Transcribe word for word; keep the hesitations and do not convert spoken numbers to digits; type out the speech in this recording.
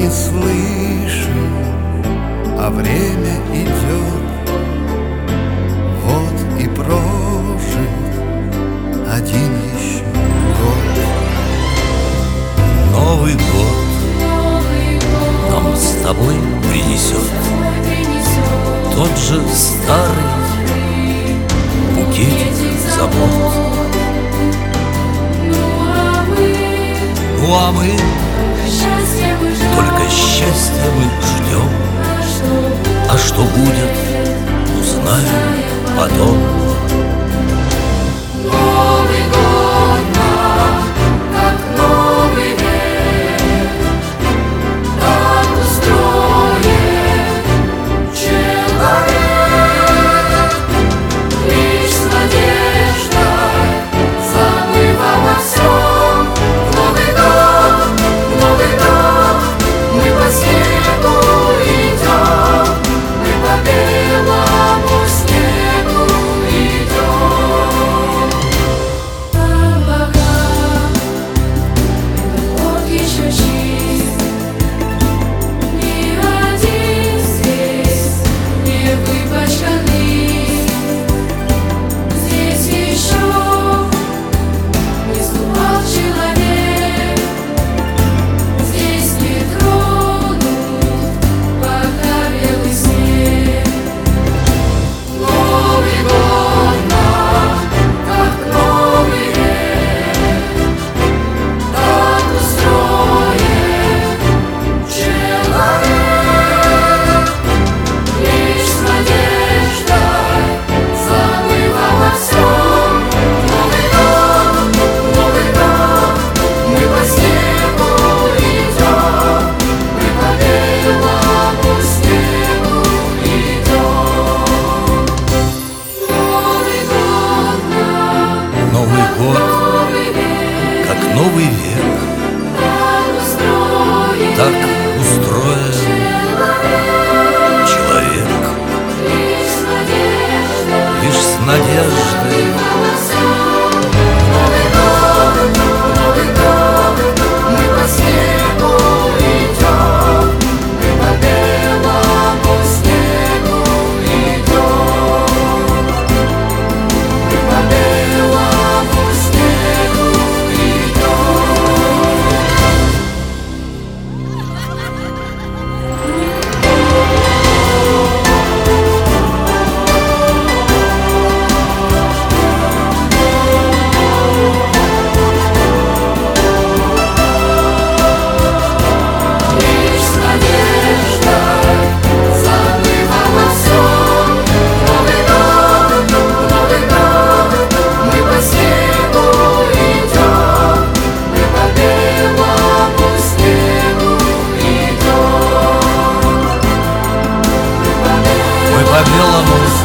не слышим, а время идет. Вот и прожит один еще год. Новый год нам с тобой принесет тот же старый букетик забот. Ну а мы только счастья мы ждем, а что будет, узнаем потом. Новый год нам, как новый век, так устроен человек. Лишь с надеждой, забыв обо всем. Новый год, Новый год, мы по снегу идем, мы по белому снегу идем. Облака, этот год еще чист, ни один здесь не выпачканный. Здесь еще не ступал человек, здесь не тронут пока белый снег. Новый год нам, как новый век, так устроен человек. Лишь с надеждой, забыв обо всем. Новый год, Новый год, мы по снегу идем, мы по белому снегу идем. Новый год нам, Новый год, новый век, как новый век, так устроен так устроен человек. лишь с надеждой, Лишь с надеждой обо всем. Новый год, Новый год, мы по снегу идем, мы по белому снегу идем, мы по белому снегу идем. Лишь с надеждой, забыв обо всем. Новый год, Новый год, мы по снегу идем, мы по белому снегу идем, мы по белому